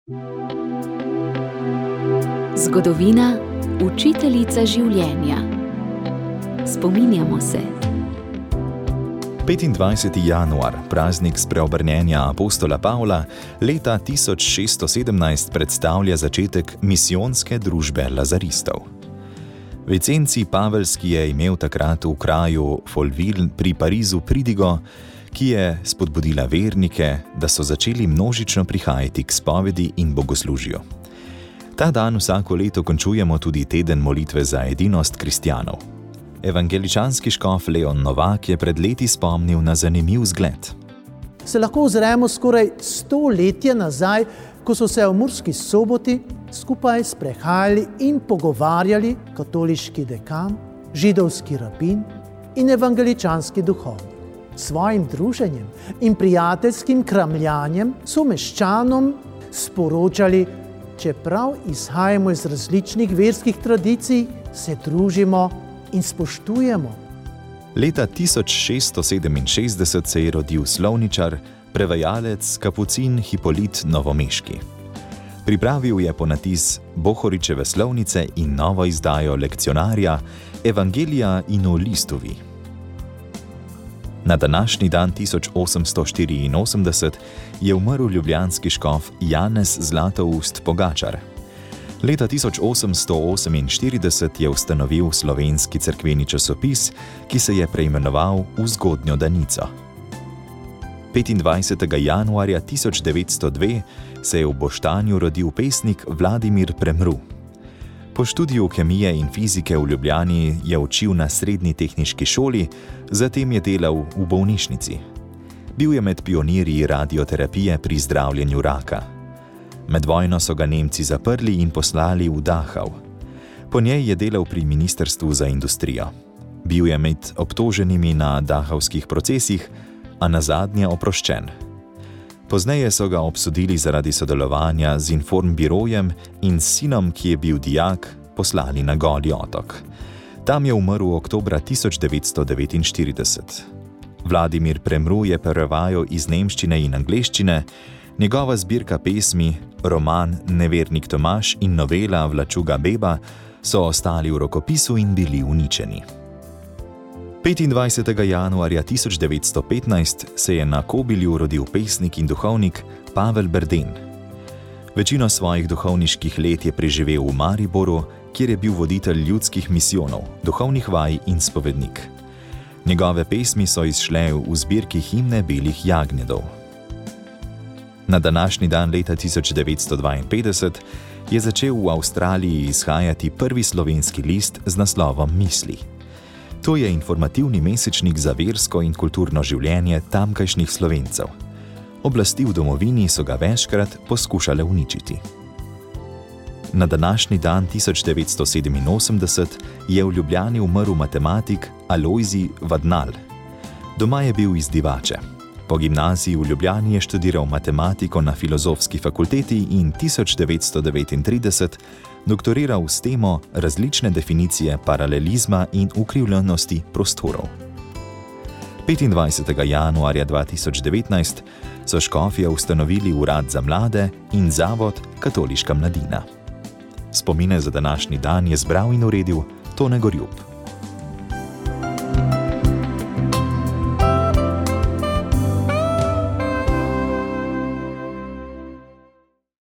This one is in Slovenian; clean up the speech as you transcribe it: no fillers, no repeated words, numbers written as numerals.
Zgodovina, učiteljica življenja. Spominjamo se. 25. januar, praznik spreobrnjenja apostola Pavla, leta 1617 predstavlja začetek misijonske družbe lazaristov. Vicenci Pavelski je imel takrat v kraju Folleville pri Parizu pridigo, ki je spodbudila vernike, da so začeli množično prihajati k spovedi in bogoslužju. Ta dan vsako leto končujemo tudi teden molitve za edinost kristjanov. Evangeličanski škof Leon Novak je pred leti spomnil na zanimiv zgled. Se lahko ozremo skoraj 100 let nazaj, ko so se v Murski Soboti skupaj sprehajali in pogovarjali katoliški dekan, židovski rabin in evangeličanski duhovnik. Svojim druženjem in prijateljskim kramljanjem so meščanom sporočali, čeprav izhajamo iz različnih verskih tradicij, se družimo in spoštujemo. Leta 1667 se je rodil slovničar, prevajalec, kapucin Hipolit Novomeški. Pripravil je ponatis Bohoričeve slovnice in novo izdajo lekcionarja Evangelija in o listovi. Na današnji dan 1884 je umrl ljubljanski škof Janez Zlatoust Pogačar. Leta 1848 je ustanovil slovenski cerkveni časopis, ki se je preimenoval V zgodnjo Danico. 25. januarja 1902 se je v Boštanju rodil pesnik Vladimir Premru. Po študiju kemije in fizike v Ljubljani je učil na srednji tehniški šoli, zatem je delal v bolnišnici. Bil je med pionirji radioterapije pri zdravljenju raka. Med vojno so ga Nemci zaprli in poslali v Dachau. Po njej je delal pri Ministrstvu za industrijo. Bil je med obtoženimi na dachavskih procesih, a nazadnje oproščen. Pozneje so ga obsodili zaradi sodelovanja z informbirojem in s sinom, ki je bil dijak, poslali na Goli otok. Tam je umrl oktobra 1949. Vladimir Premru je prevajal iz nemščine in angleščine, njegova zbirka pesmi, roman Nevernik Tomaž in novela Vlačuga Beba so ostali v rokopisu in bili uničeni. 25. januarja 1915 se je na Kobilju rodil pesnik in duhovnik Pavel Berden. Večino svojih duhovniških let je preživel v Mariboru, kjer je bil voditelj ljudskih misijonov, duhovnih vaj in spovednik. Njegove pesmi so izšle v zbirki himne belih jagnjedov. Na današnji dan leta 1952 je začel v Avstraliji izhajati prvi slovenski list z naslovom Misli. To je informativni mesečnik za versko in kulturno življenje tamkajšnjih Slovencev. Oblasti v domovini so ga večkrat poskušale uničiti. Na današnji dan 1987 je v Ljubljani umrl matematik Alojzij Vadnal. Doma je bil iz Divače. Po gimnaziji v Ljubljani je študiral matematiko na Filozofski fakulteti in 1939 doktoriral s temo različne definicije paralelizma in ukrivljenosti prostorov. 25. januarja 2019 so škofje ustanovili Urad za mlade in Zavod Katoliška mladina. Spomine za današnji dan je zbral in uredil Tone Gorjup.